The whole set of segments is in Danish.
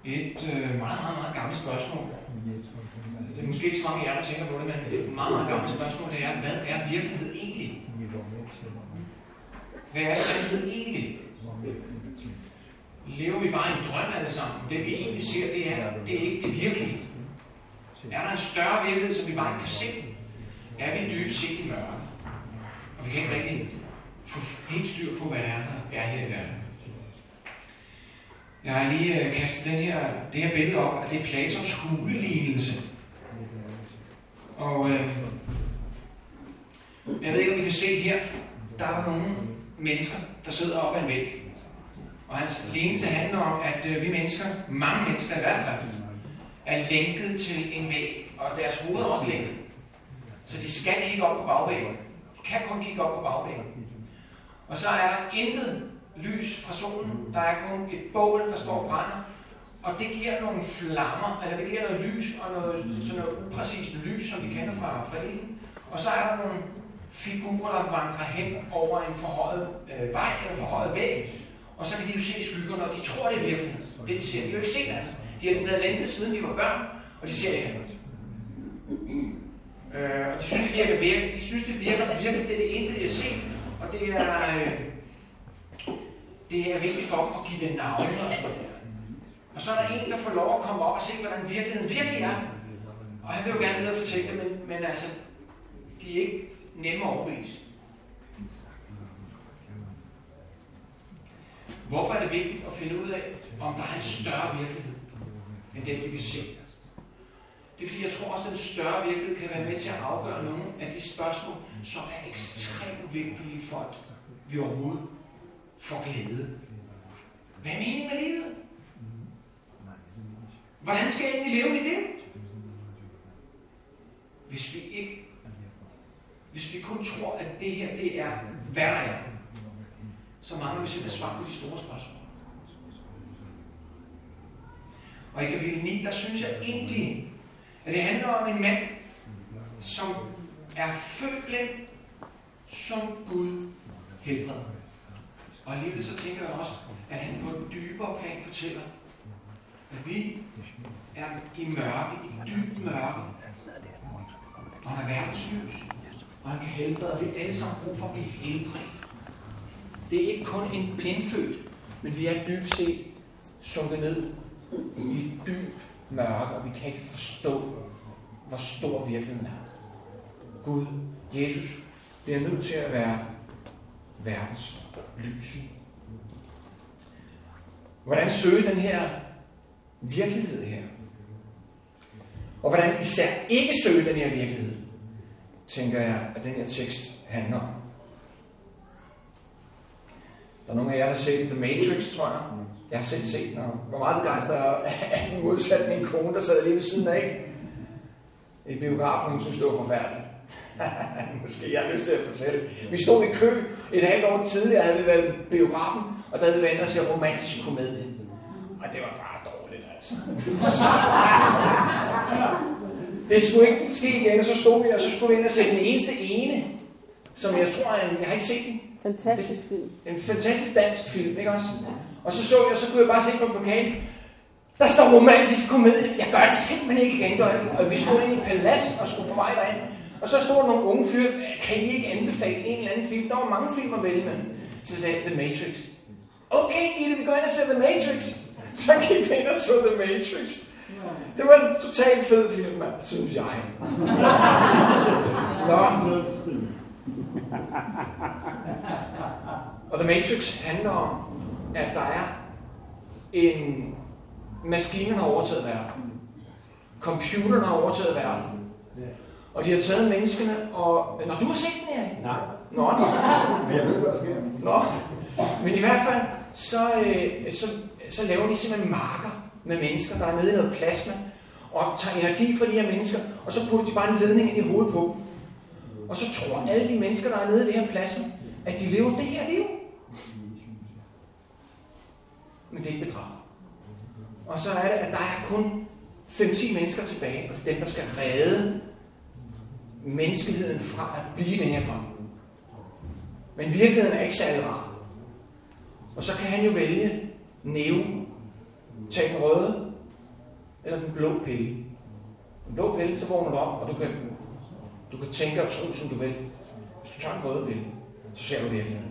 Et meget gammelt spørgsmål. Det er måske ikke så mange af jer, der tænker på det, men et meget gammelt spørgsmål, det er, hvad er virkelighed egentlig? Hvad er sandhed egentlig? Lever vi bare i en drøm alle sammen? Det vi egentlig ser, det er ikke det virkelige. Er der en større virkelighed, som vi bare ikke kan se? Er vi dybest set i mørke? Og vi kan ikke rigtig få helt styr på, hvad det er her i verden. Jeg har lige kastet det her billede op, at det er Platons hulelignelse. Og jeg ved ikke, om I kan se her, der er nogle mennesker, der sidder op ad en væg. Og hans lignelse handler om, at vi mennesker, mange mennesker i hvert fald, er lænket til en væg, og deres hoved er også lænket. Så de skal kigge op på bagvæggen. De kan kun kigge op på bagvæggen. Og så er der intet lys fra solen. Der er kun et bål, der står og brænder. Og det giver nogle flammer, eller det giver noget lys, og sådan noget upræcist lys, som vi kender fra ilden. Og så er der nogle figurer, der vandrer hen over en forhøjet vej, eller forhøjet væg. Og så kan de jo se skyggerne, og de tror, det er virkelighed. Det de ser, de har jo ikke set andet. De har været lænket siden de var børn, og de ser det her. Og de synes, det virker virkelig. De synes, det virker virkelig. Det er det eneste, de har set. Og det er vigtigt for dem at give det navne og sådan der. Og så er der en, der får lov at komme op og se, hvordan virkeligheden virkelig er. Og han vil jo gerne ned og fortælle det, men altså, de er ikke nemme at overbevise. Hvorfor er det vigtigt at finde ud af, om der er en større virkelighed, end den vi kan se? Det er fordi, jeg tror også, at den større virkelighed kan være med til at afgøre nogle af de spørgsmål, som er ekstremt vigtige for, at vi overhovedet får glæde. Hvad er meningen med livet? Hvordan skal jeg egentlig leve mit liv? Hvis vi kun tror, at det her det er værre, så mangler vi simpelthen svar på de store spørgsmål. Og i kapitel 9, der synes jeg egentlig, at det handler om en mand, som er født blind, som Gud helbreder. Og alligevel så tænker jeg også, at han på et dybere plan fortæller, at vi er i mørke, i dybt mørke. Og han er verdens lys. Og han kan helbrede, og vi alle sammen brug for at blive helbredt. Det er ikke kun en blindfødt, men vi er dybest set sunket ned i dyb mørke, og vi kan ikke forstå, hvor stor virkeligheden er. Gud, Jesus, bliver nødt til at være verdens lys. Hvordan søge den her virkelighed her? Og hvordan især ikke søge den her virkelighed, tænker jeg, at den her tekst handler om. Der er nogle af jer, der har set The Matrix, tror jeg. Jeg har selv set den, og var meget begejstret af den modsat min kone, der sad lige ved siden af. I biografen, hun synes, det var forfærdeligt. Måske jeg har lyst til at fortælle. Vi stod i kø et halvt år tidligere, havde vi været i biografen, og der havde vi været inde og se romantisk komedie. Og det var bare dårligt, altså. Det skulle ikke ske igen, og så stod vi, og så skulle vi ind og se den eneste ene, som jeg tror, jeg har ikke set den. Fantastisk film. En fantastisk dansk film, ikke også? Og så jeg, og så kunne jeg bare se på plakaten, der står romantisk komedie. Jeg gør det simpelthen ikke igen, og vi stod inde i Palads og skulle på vej derind. Og så stod der nogle unge fyre, kan I ikke anbefale en eller anden film? Der var mange film at vælge, men så sagde The Matrix. Okay, Gitte, vi går ind og ser The Matrix. Så gik vi ind og så The Matrix. Det var en totalt fed film, mand, synes jeg. Nå. Og The Matrix handler om, at der er en maskine, der har overtaget verden. Computeren har overtaget verden. Og de har taget menneskene, og... Nå, du har set den her? Nej. Nå. Men jeg ved, hvad der sker. Nå. Men i hvert fald, så laver de simpelthen marker med mennesker, der er nede i noget plasma, og tager energi fra de her mennesker, og så putter de bare en ledning ind i hovedet på dem. Og så tror alle de mennesker, der er nede i det her plasma, at de lever det her liv. Men det er ikke bedrag. Og så er det, at der er kun 5-10 mennesker tilbage, og det er dem, der skal redde menneskeheden fra at blive den her drøm. Men virkeligheden er ikke særlig rar. Og så kan han jo vælge Neo, tage den røde, eller den blå pille. Den blå pille, så vågner du op, og du kan tænke og tro, som du vil. Hvis du tager en røde pille, så ser du virkeligheden.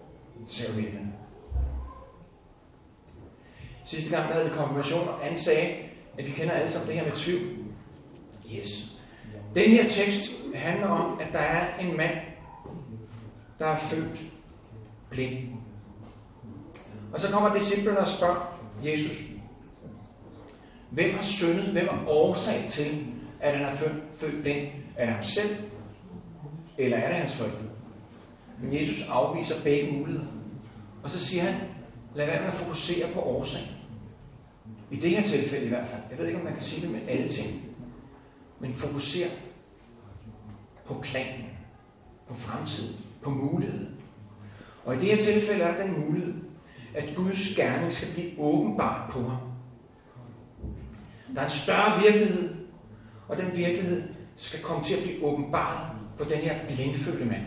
Sidste gang, der havde vi konfirmation, og Anne sagde, at vi kender alle sammen det her med tvivl. Yes. Den her tekst handler om, at der er en mand, der er født blind. Og så kommer disciplene og spørger Jesus, hvem har syndet, hvem er årsag til, at han er født blind? Er det ham selv, eller er det hans forældre? Men Jesus afviser begge muligheder. Og så siger han, lad være med at fokusere på årsagen. I det her tilfælde i hvert fald. Jeg ved ikke, om man kan sige det med alle ting. Men fokuser på planen, på fremtiden, på muligheden. Og i det her tilfælde er der den mulighed, at Guds gerning skal blive åbenbart på ham. Der er en større virkelighed, og den virkelighed skal komme til at blive åbenbaret på den her blindfødte mand.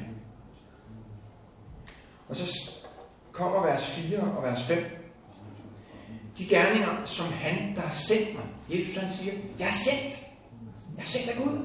Og så kommer vers 4 og vers 5. De gerninger, som han, der har sendt mig. Jesus han siger, jeg er sendt. Jeg er sendt af Gud.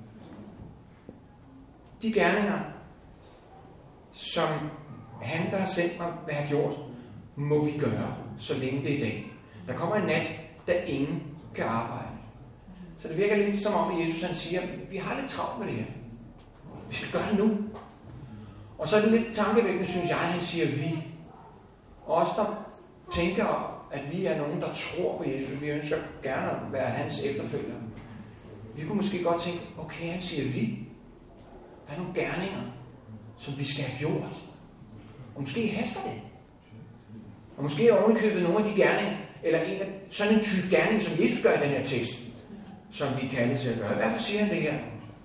De gerninger, som han, der har sendt mig, vil have gjort, må vi gøre, så længe det er i dag. Der kommer en nat, da ingen kan arbejde. Så det virker lidt som om, at Jesus han siger, vi har lidt travlt med det her. Vi skal gøre det nu. Og så er det lidt tankevækkende, synes jeg, han siger vi. Og os, der tænker, at vi er nogen, der tror på Jesus, vi ønsker gerne at være hans efterfølgere. Vi kunne måske godt tænke, okay, han siger vi. Der er nogle gerninger, som vi skal have gjort. Og måske haster det. Og måske er ovenikøbet nogle af de gerninger, eller sådan en type gerning, som Jesus gør i den her tekst, som vi kalder til at gøre. Hvorfor siger han det her?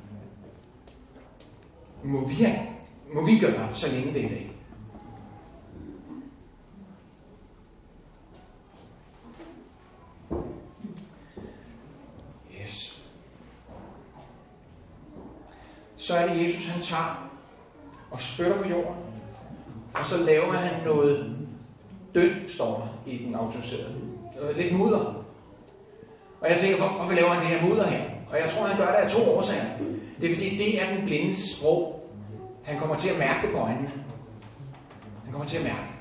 Må vi gøre, så længe det er i dag. Yes. Så er det Jesus, han tager og spytter på jorden, og så laver han noget dødt, står der i den autoriserede. Lidt mudder. Og jeg tænker, hvorfor laver han det her mudder her? Og jeg tror, han gør det af 2 årsager. Det er fordi, det er den blindes sprog. Han kommer til at mærke det på øjnene. Han kommer til at mærke det.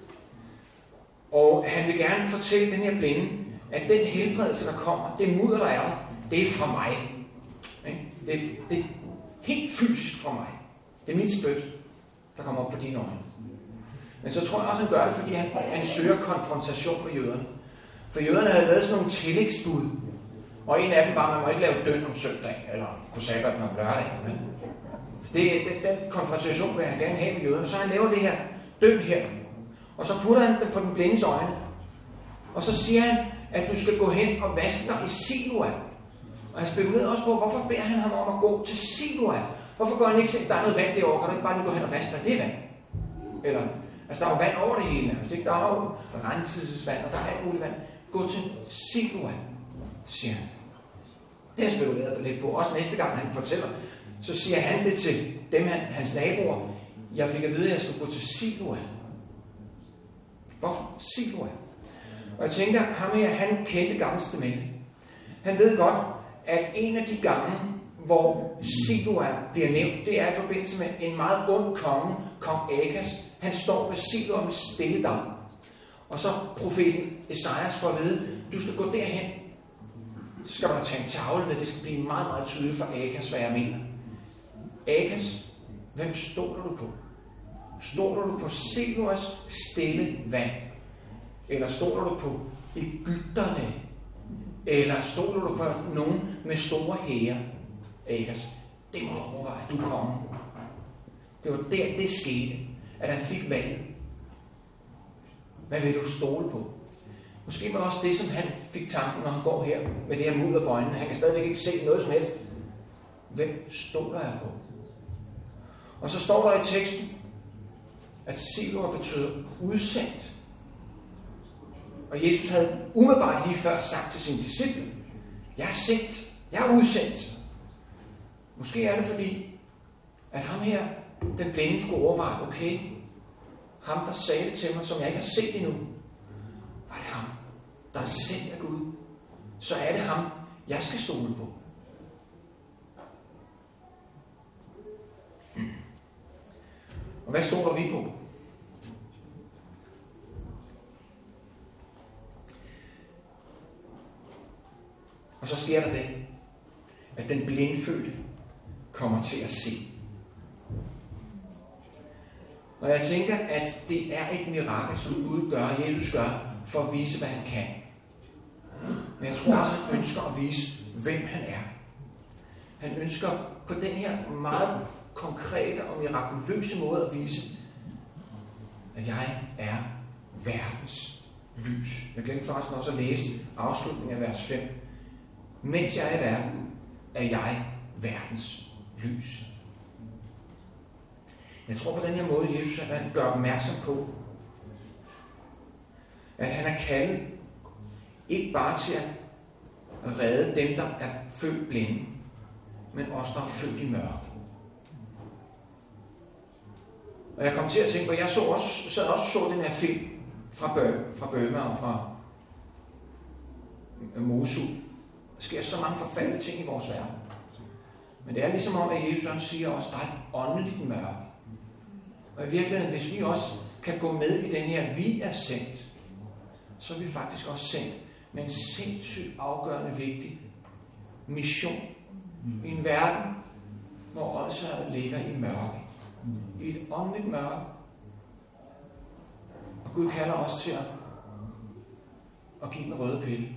Og han vil gerne fortælle den her blinde, at den helbredelse, der kommer, det mudder, der er der, det er fra mig. Det er helt fysisk fra mig. Det er mit spyt, der kommer op på dine øjne. Men så tror jeg også, han gør det, fordi han søger konfrontation med jøderne. For jøderne havde lavet sådan nogle tillægsbud. Og en af dem var, at man må ikke lave døn om søndag, eller på sabbaten om lørdag. Den konfrontation vil han gerne have med jøderne. Så han laver det her døn her. Og så putter han det på den blindes øjne. Og så siger han, at du skal gå hen og vaske dig i Siloa. Og han spekulerede også på, hvorfor beder han ham om at gå til Siloa? Hvorfor går han ikke selv, der er noget vand derovre, kan du ikke bare lige gå hen og vaske dig det vand? Eller, altså der er jo vand over det hele. Altså, der er jo renselsesvand, og der er alt muligt vand. Gå til Siloa, siger han. Det har jeg spekuleret lidt på. Også næste gang han fortæller, så siger han det til dem, hans naboer. Jeg fik at vide, at jeg skulle gå til Siloa. Hvorfor Siloa? Og jeg tænker, ham her, han kendte Gamle Testamente. Han ved godt, at en af de gange, hvor Siloa bliver nævnt, det er i forbindelse med en meget ond konge, kong Akas. Han står ved Siloa med stille. Og så profeten Esajas får at vide, du skal gå derhen. Så skal man tage en tavle med, det skal blive meget, meget tydeligt for Akas, hvad jeg mener. Akas, hvem stoler du på? Stoler du på Siloas stille vand? Eller stoler du på egypterne? Eller stoler du på nogen med store hære? Akas, det må du overveje, du er konge. Det var der, det skete, at han fik valget. Hvad vil du stole på? Måske var det også det, som han fik tanken, når han går her med det her mudder på øjnene. Han kan stadigvæk ikke se noget som helst. Hvem stoler jeg på? Og så står der i teksten, at Siloa betyder udsendt. Og Jesus havde umiddelbart lige før sagt til sine disciple, jeg er sendt, jeg er udsendt. Måske er det fordi, at ham her, den blinde, skulle overveje, okay, ham der sagde det til mig, som jeg ikke har set endnu, var det ham, der er sendt af Gud. så er det ham, jeg skal stole på. Og hvad stoler vi på? Og så sker der det, at den blindfødte kommer til at se. Og jeg tænker, at det er et mirakel, som Gud gør, Jesus gør, for at vise, hvad han kan. Men jeg tror også, at han ønsker at vise, hvem han er. Han ønsker på den her meget konkrete og mirakuløse måde at vise, at jeg er verdens lys. Jeg glemte forresten også at læse afslutningen af vers 5. Mens jeg er i verden, er jeg verdens lys. Jeg tror på den her måde, Jesus han gør opmærksom på, at han er kaldet ikke bare til at redde dem, der er født blinde, men også der er født i mørke. Og jeg kom til at tænke på, jeg sad også så den her film fra Burma og fra Mosul. Der sker så mange forfærdelige ting i vores verden. Men det er ligesom om, at Jesus han siger også, at der er et åndeligt mørke. Og i virkeligheden, hvis vi også kan gå med i den her, vi er sendt, så er vi faktisk også sendt med en sindssygt afgørende vigtig mission i en verden, hvor åndssvaret ligger i mørke. I et åndeligt mørke. Og Gud kalder os til at give den røde pille.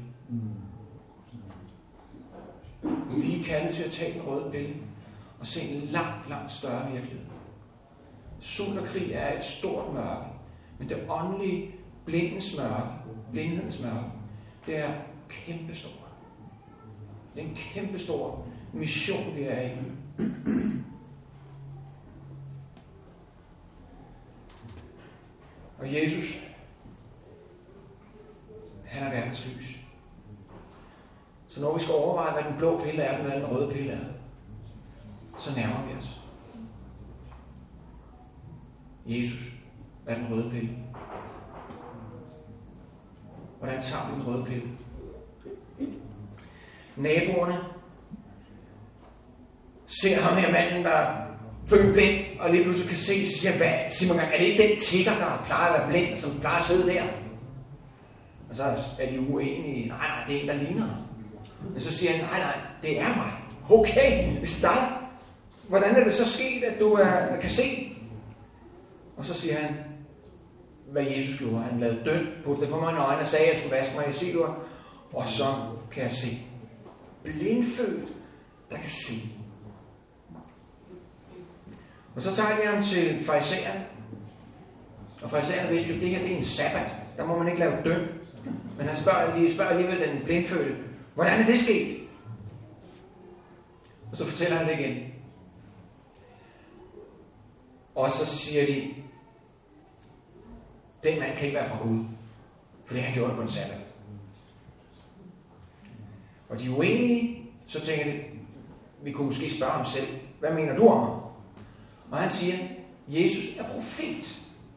Vi er kaldet til at tage den røde pille og se en langt, langt større virkelighed. Sult og krig er et stort mørke, men det åndelige blindhedens mørke, det er kæmpestort. Det er en kæmpestor mission, vi er i. Og Jesus, han er verdens lys. Så når vi skal overveje, hvad den blå pille er, og hvad den røde pille er, så nærmer vi os. Jesus er den røde pille. Hvordan tager vi den røde pille? Naboerne ser ham her manden, der er født blind, og lige pludselig kan se, så siger, hvad, Simon, er det ikke den tigger, der plejer at være blind, som plejer at sidde der? Og så er de uenige. Nej, det er en, der ligner ham. Men så siger han, nej, det er mig. Okay, hvis det er dig, hvordan er det så sket, at du kan se? Og så siger han, hvad Jesus gjorde. Han lavede død, puttede det på mine øjne og sagde, at jeg skulle vaske mig i Siloa. Og så kan jeg se. Blindfødt, der kan se. Og så tager de ham til farisæerne. Og farisæerne vidste jo, at det her det er en sabbat. Der må man ikke lave død. Men de spørger alligevel den blindfødte, hvordan er det sket? Og så fortæller han det igen. Og så siger de, den mand kan ikke være fra Gud, fordi han gjorde det på en sabbat. Og de er uenige, så tænker de, vi kunne måske spørge ham selv, hvad mener du om ham? Og han siger, Jesus er profet.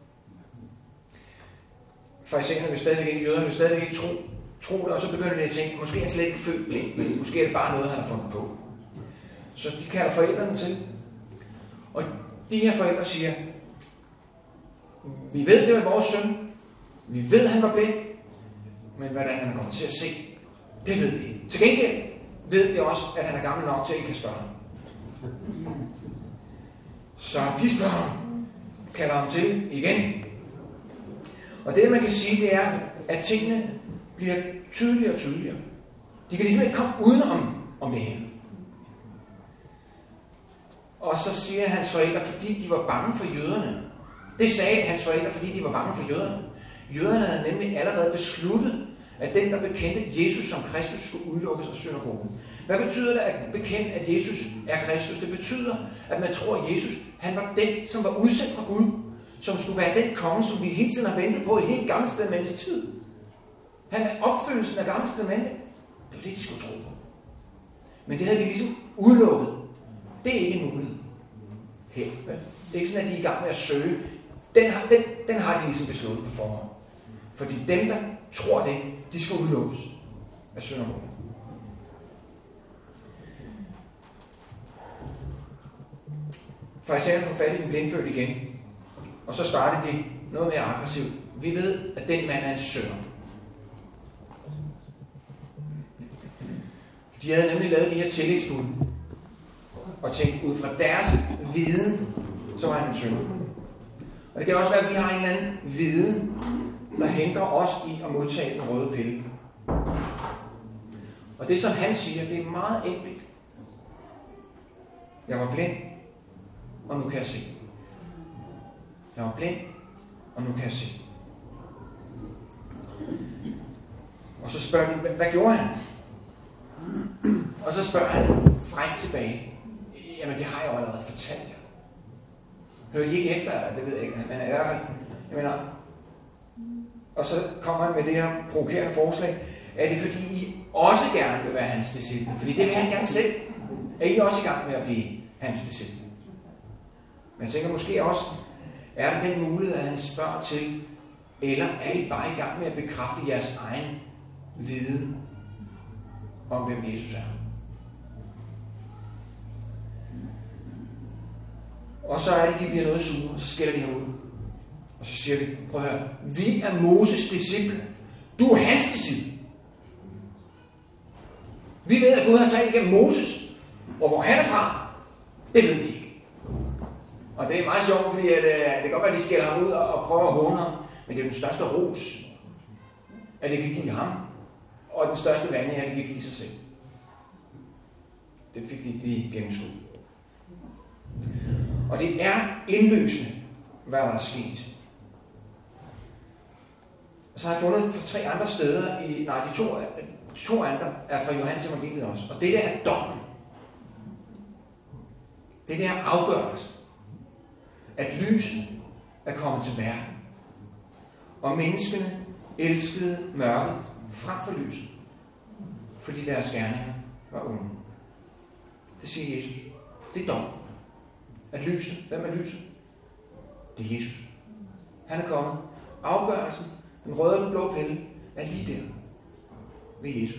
Farisæerne vil stadigvæk ikke, jøderne vil stadigvæk ikke tro det, og så begynder de at tænke, måske er han slet ikke født blind, men måske er det bare noget, han har fundet på. Så de kalder forældrene til. Og de her forældre siger, vi ved, det var vores søn. Vi ved, han var blind. Men hvordan han kommer til at se, det ved vi. Til gengæld ved vi også, at han er gammel nok til, at I kan spørge ham. Så de spørger ham, kalder ham til igen. Og det, man kan sige, det er, at tingene bliver tydeligere og tydeligere. De kan ligesom ikke komme udenom om det her. Og så siger hans forældre, fordi de var bange for jøderne. Det sagde hans forældre, fordi de var bange for jøderne. Jøderne havde nemlig allerede besluttet, at den, der bekendte Jesus som Kristus, skulle udelukkes af synagogen. Hvad betyder det at bekende, at Jesus er Kristus? Det betyder, at man tror, at Jesus han var den, som var udsendt fra Gud, som skulle være den konge, som vi hele tiden har ventet på i hele Gamle Testamentets tid. Han er opfyldelsen af Gamle Testamentet. Det var det, de skulle tro på. Men det havde de ligesom udelukket. Det er ikke en mulighed. Her. Det er ikke sådan, at de er i gang med at søge. Den har de ligesom besluttet på forhånd. Fordi dem, der tror det, de skal udelukkes. af syndermål. Farisæerne får fat i den blindfødte igen, og så starter de noget mere aggressivt. Vi ved, at den mand er en synder. De havde nemlig lavet de her tillægsbud, og tænkt ud fra deres viden, så var han en synder. Og det kan også være, at vi har en eller anden viden, der hindrer os i at modtage den røde pille. Og det, som han siger, det er meget enkelt. Jeg var blind, og nu kan jeg se. Jeg var blind, og nu kan jeg se. Og så spørger de, hvad gjorde han? Og så spørger han frækt tilbage. Jamen, det har jeg jo allerede fortalt jer. Hører de ikke efter? Det ved jeg ikke. Men i hvert fald, jeg mener, og så kommer han med det her provokerende forslag. Er det fordi, I også gerne vil være hans disciple? Fordi det vil han gerne selv. Er I også i gang med at blive hans disciple? Men jeg tænker måske også, er det den mulighed, at han spørger til, eller er I bare i gang med at bekræfte jeres egen viden om, hvem Jesus er? Og så er det, de bliver noget sure, og så skælder de ham ud. Og så siger de, prøv at høre, vi er Moses disciple. Du er hans disciple. Vi ved, at Gud har talt igennem Moses, og hvor han er fra, det ved vi ikke. Og det er meget sjovt, fordi at, det kan godt være, at de skælder ham ud og prøver at håne ham, men det er den største ros, at det kan give ham, og den største vande er, at det kan give sig selv. Det fik de ikke lige gennemskud. Og det er indløsende, hvad der er sket. Og så har jeg fundet fra 3 andre steder, de to andre er fra Johannes evangeliet også. Og det der er dommen. Det der er afgørelsen. At lyset er kommet til verden. Og menneskene elskede mørket frem for lyset. Fordi deres gerninger var onde. Det siger Jesus. Det er dommen. At lyset, hvem er lyset? Det er Jesus. Han er kommet. Afgørelsen, den røde og den blå pille, er lige der. Ved Jesus.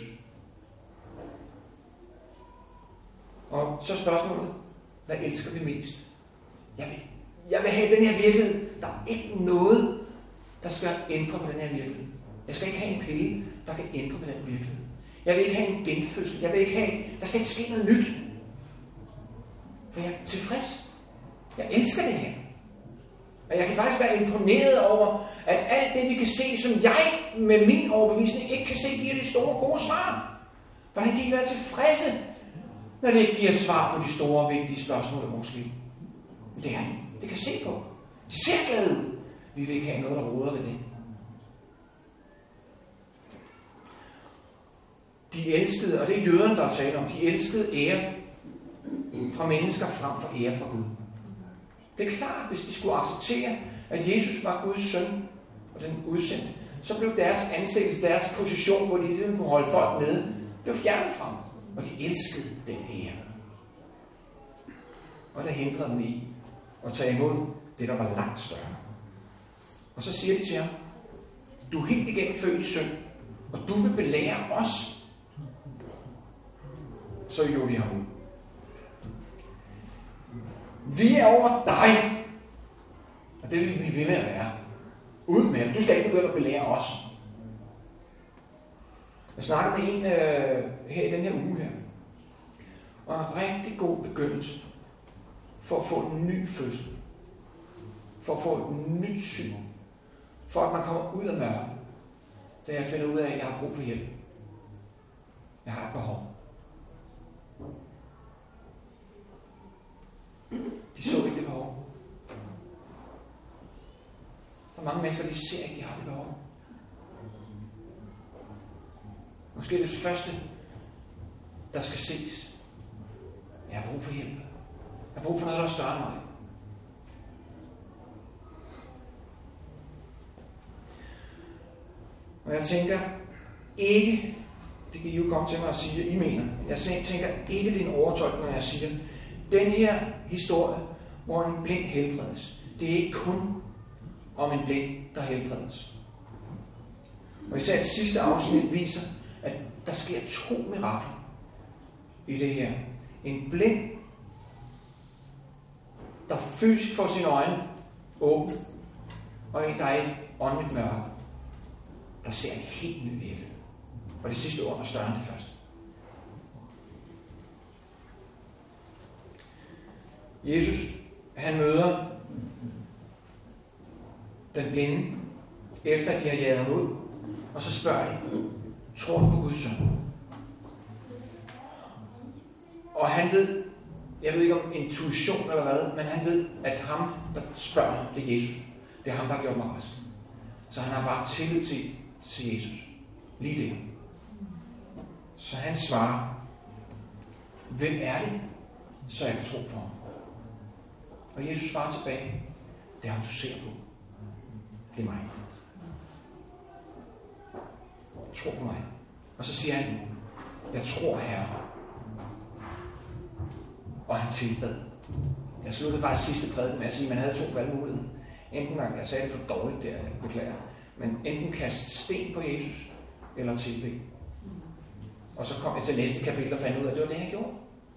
Og så spørgsmålet, hvad elsker vi mest? Jeg vil have den her virkelighed. Der er ikke noget, der skal ændre på den her virkelighed. Jeg skal ikke have en pille, der kan ændre på den virkelighed. Jeg vil ikke have en genfødsel. Jeg vil ikke have, der skal ikke ske noget nyt. For jeg er tilfreds. Jeg elsker det her. Og jeg kan faktisk være imponeret over, at alt det, vi kan se, som jeg med min overbevisning ikke kan se, giver de store, gode svar. Hvordan kan I være tilfredse, når det ikke giver svar på de store, vigtige spørgsmål i vores liv? Det er det. Det kan se på. Det ser glade ud. Vi vil ikke have noget, der roder ved det. De elskede, og det er jøderne, der taler om, de elskede ære fra mennesker frem for ære fra Gud. Det er klart, hvis de skulle acceptere, at Jesus var Guds søn og den udsendte, så blev deres anseelse, deres position, hvor de ligesom kunne holde folk nede, blev fjernet fra dem. Og de elskede den ære. Og der hindrede dem i at tage imod det, der var langt større. Og så siger de til ham, du er helt igennem født i synd, og du vil belære os. Så gjorde de ham ud. Vi er over dig. Og det vil vi blive ved med at være. Uden med det. Du skal ikke begynde at belære os. Jeg snakker med en her i den her uge her. Og en rigtig god begyndelse for at få en ny fødsel. For at få et nyt syn. For at man kommer ud af mørket. Da jeg finder ud af, at jeg har brug for hjælp. Jeg har et behov. De så ikke det behov. Der er mange mennesker, de ser ikke, de har det behov. Måske det første, der skal ses. Jeg har brug for hjælp. Jeg har brug for noget, der er større end mig. Og jeg tænker ikke, det kan I jo komme til mig at sige, at I mener, jeg tænker ikke, det er en overtolkning, når jeg siger, den her historie, hvor en blind helbredes, det er ikke kun om en blind, der helbredes. Og især det sidste afsnit viser, at der sker 2 mirakler i det her. En blind, der fysisk får sine øjne åbne, og en, der er i et åndeligt mørke, der ser en helt ny virkelighed. Og det sidste ord er større end det første. Jesus, han møder den blinde, efter at de har jaget ham ud, og så spørger de, tror du på Guds søn? Og han ved, jeg ved ikke om intuition eller hvad, men han ved, at ham, der spørger ham, det er Jesus. Det er ham, der har gjort mig rask. Så han har bare tillid til Jesus. Lige det. Så han svarer, hvem er det, så jeg kan tro på ham? Og Jesus svarer tilbage, det er ham, du ser på. Det er mig. Tro på mig. Og så siger han, jeg tror, Herre. Og han tilbad. Jeg sluttede faktisk sidste prædiken med at sige, at man havde 2 valgmuligheder. Enten, jeg sagde det for dårligt der, jeg beklager, men enten kaste sten på Jesus, eller tilbede. Og så kom jeg til næste kapitel og fandt ud af, at det var det, han gjorde.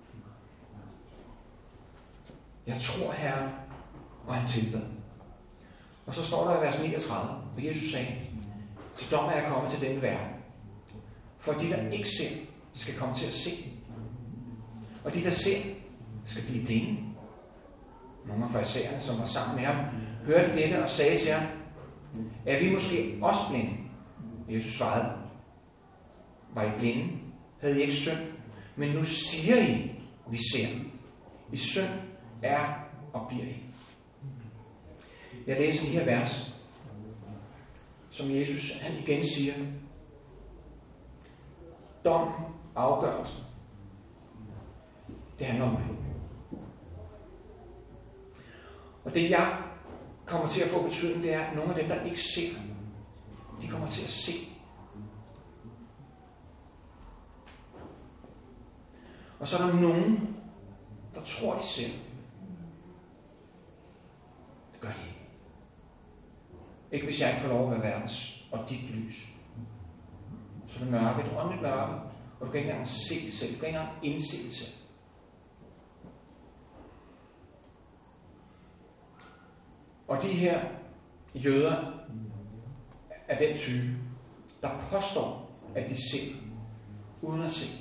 Jeg tror, Herre, og han tilbad. Og så står der i vers 39, og Jesus sagde, til dom er jeg kommet til denne verden. For de, der ikke ser, skal komme til at se. Og de, der ser, skal blive blinde. Nogle af farisæerne, som var sammen med ham, hørte dette og sagde til ham, er vi måske også blinde? Jesus svarede, var I blinde? Havde I ikke synd? Men nu siger I, vi ser. I synd er og bliver I. Jeg læser de her vers, som Jesus han igen siger. Dom, afgørelsen. Det handler om mig. Og det jeg kommer til at få betydning, det er, at nogle af dem, der ikke ser, de kommer til at se. Og så er der nogen, der tror, de ser. Det gør de ikke. Ikke hvis jeg ikke får lov at være verdens og dit lys. Så er det mørke, et åndeligt mørke, og du kan ikke engang se det selv. Du kan ikke engang indse det selv. Og de her jøder er den type, der påstår, at de ser, uden at se.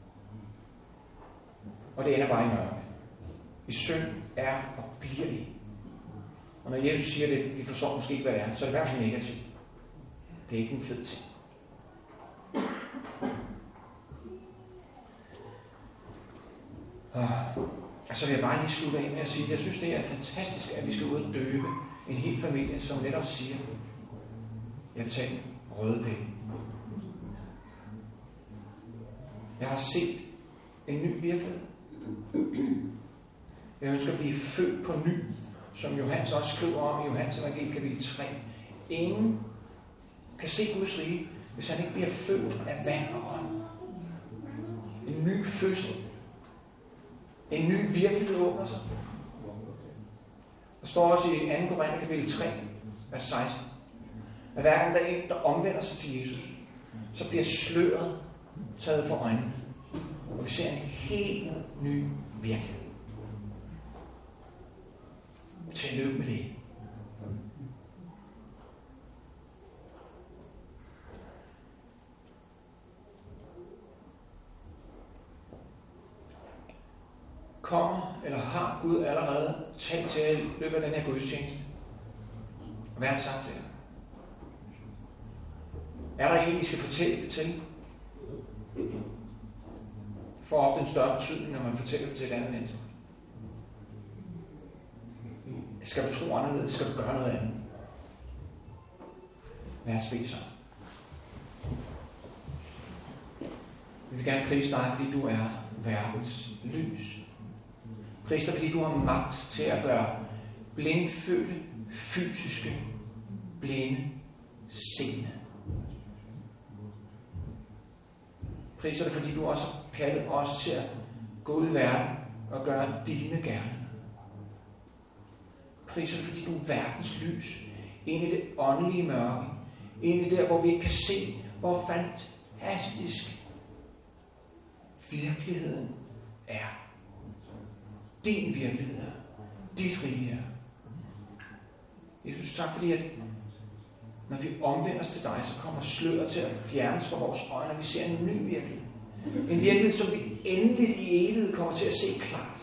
Og det ender bare i mørke. I synd er og bliver I. Og når Jesus siger det, vi forstår måske ikke, hvad det er, så er det i hvert fald negativt. Det er ikke en fed ting. Og så vil jeg bare lige slutte af med at sige, at jeg synes, det er fantastisk, at vi skal ud og døbe en hel familie, som netop siger, jeg vil tage en røde pille. Jeg har set en ny virkelighed. Jeg ønsker at blive født på ny, som Johannes også skriver om i Johannes evangeliet kapitel 3. Ingen kan se Guds rige, hvis han ikke bliver født af vand og ånd. En ny fødsel. En ny virkelighed åbner sig. Der står også i 2. Korinther kapitel 3, vers 16, at hver gang der er en, der omvender sig til Jesus, så bliver sløret taget for øjnene. Og vi ser en helt ny virkelighed. Tillykke med det. Kommer eller har Gud allerede talt til jer i løbet af den her gudstjeneste? Hvad har han sagt til jer? Er der en, I skal fortælle det til? Det får ofte en større betydning, når man fortæller det til et andet menneske. Skal du tro anderledes? Skal du gøre noget andet? Lad os bede sammen. Vi vil gerne prise dig, fordi du er verdens lys. Pris dig, fordi du har magt til at gøre blindfødte, fysiske, blinde, seende. Pris dig, fordi du også har kaldet os til at gå ud i verden og gøre dine gerninger. Pris dig, fordi du er verdens lys, ind i det åndelige mørke, ind i der, hvor vi ikke kan se, hvor fantastisk virkeligheden er. Din virkelighed er. Dit rige er. Jesus, tak fordi, at når vi omvender os til dig, så kommer sløret til at fjernes fra vores øjne, og vi ser en ny virkelighed. En virkelighed, som vi endeligt i evighed kommer til at se klart.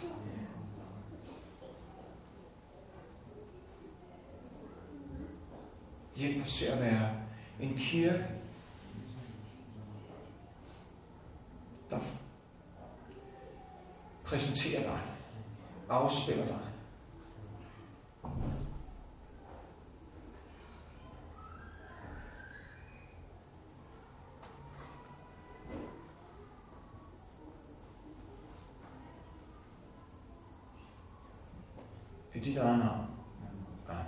Hjælp os til at være en kirke, der præsenterer dig, afspiller dig. I dit eget navn. Amen.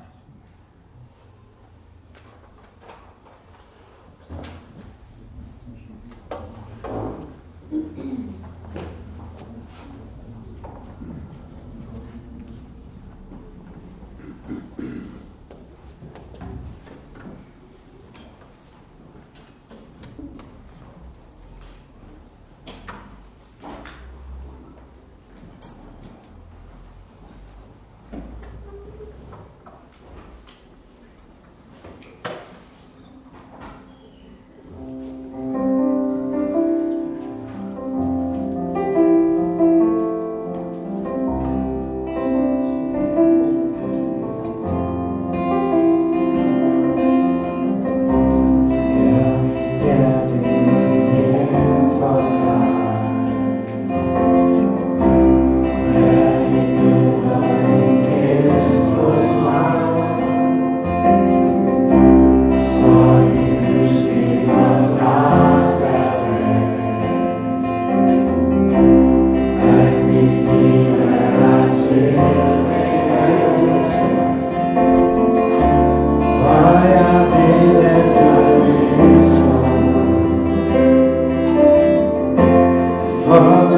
Father